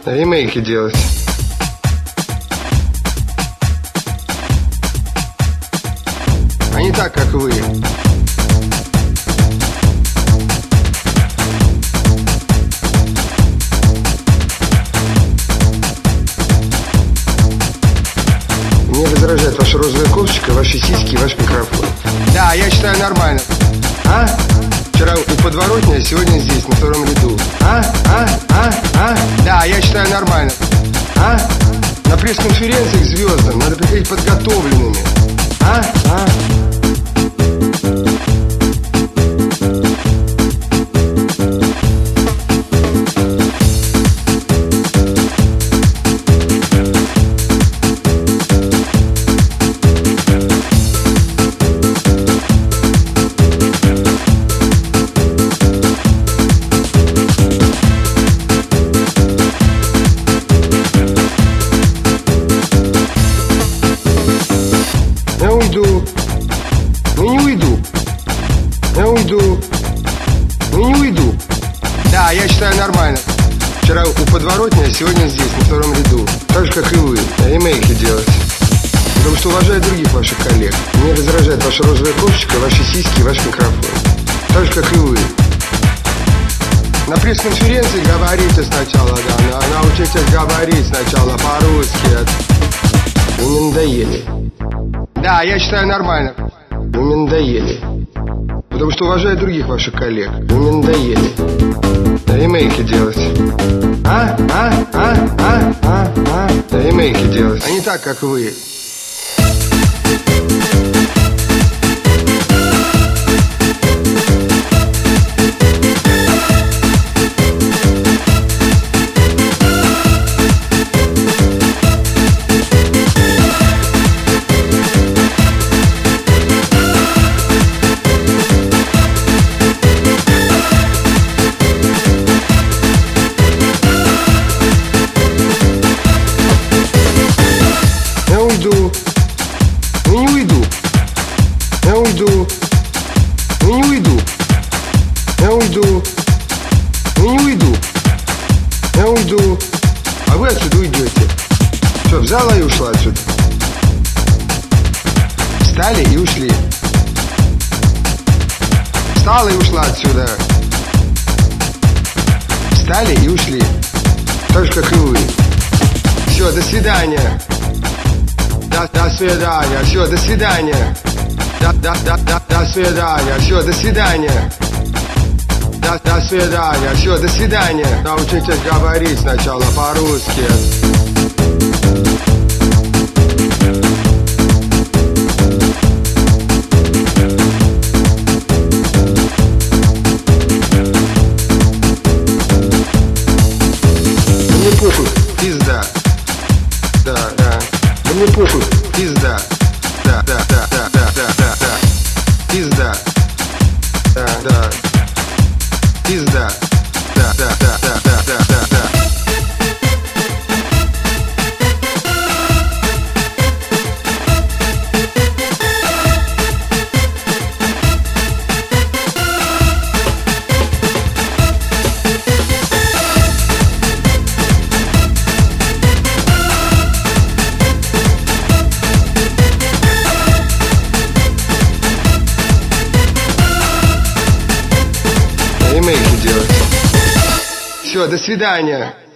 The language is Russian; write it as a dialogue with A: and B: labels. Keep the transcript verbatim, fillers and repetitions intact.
A: ремейки делать. А не так, как вы. Мне раздражает ваша розовая кофточка, ваши сиськи и ваш микрофон. Да, я считаю нормально. А? Вчера у подворотни, а сегодня здесь, на втором ряду. А? А? А? А? Да, я считаю нормально. А? На пресс-конференции к звездам надо приходить подготовленными. А? А? Я уйду. Ну не уйду. Я уйду. Ну не уйду. Да, я считаю нормально. Вчера у подворотни, а сегодня здесь, на втором ряду. Так же, как и вы. Ремейки делать. Потому что уважаю других ваших коллег. Мне раздражает ваша розовая кофточка, ваши сиськи и ваш микрофон. Так же, как и вы. На пресс-конференции говорите сначала, да. Научитесь говорить сначала по-русски. Вы мне надоели. Да, я считаю нормально. Вы мне надоели. Потому что уважаю других ваших коллег. Вы мне надоели. Ремейки делать. А? А? А? А? А? А? Ремейки делать. А не так, как вы. Я уйду. Ну не уйду. Я уйду. Ну не уйду. Я уйду. Ну не уйду. Я уйду. А вы отсюда уйдете. Что, взяла и ушла отсюда? Встали и ушли. Встала и ушла отсюда. Встали и ушли. Так же, как и вы. Все, до свидания. До, до свидания, все, до свидания. До, до, до, до, до свидания, все, до свидания. До, до свидания, все, до свидания. Научитесь говорить сначала по-русски. Мне похуй, пизда. Да, да. Да мне похуй, пизда. Да, да, да, да, да, да, да, да. Пизда. Да, да. Пизда. Да, да, да, да, да, да, да, да. Ремейки делать. Все, до свидания.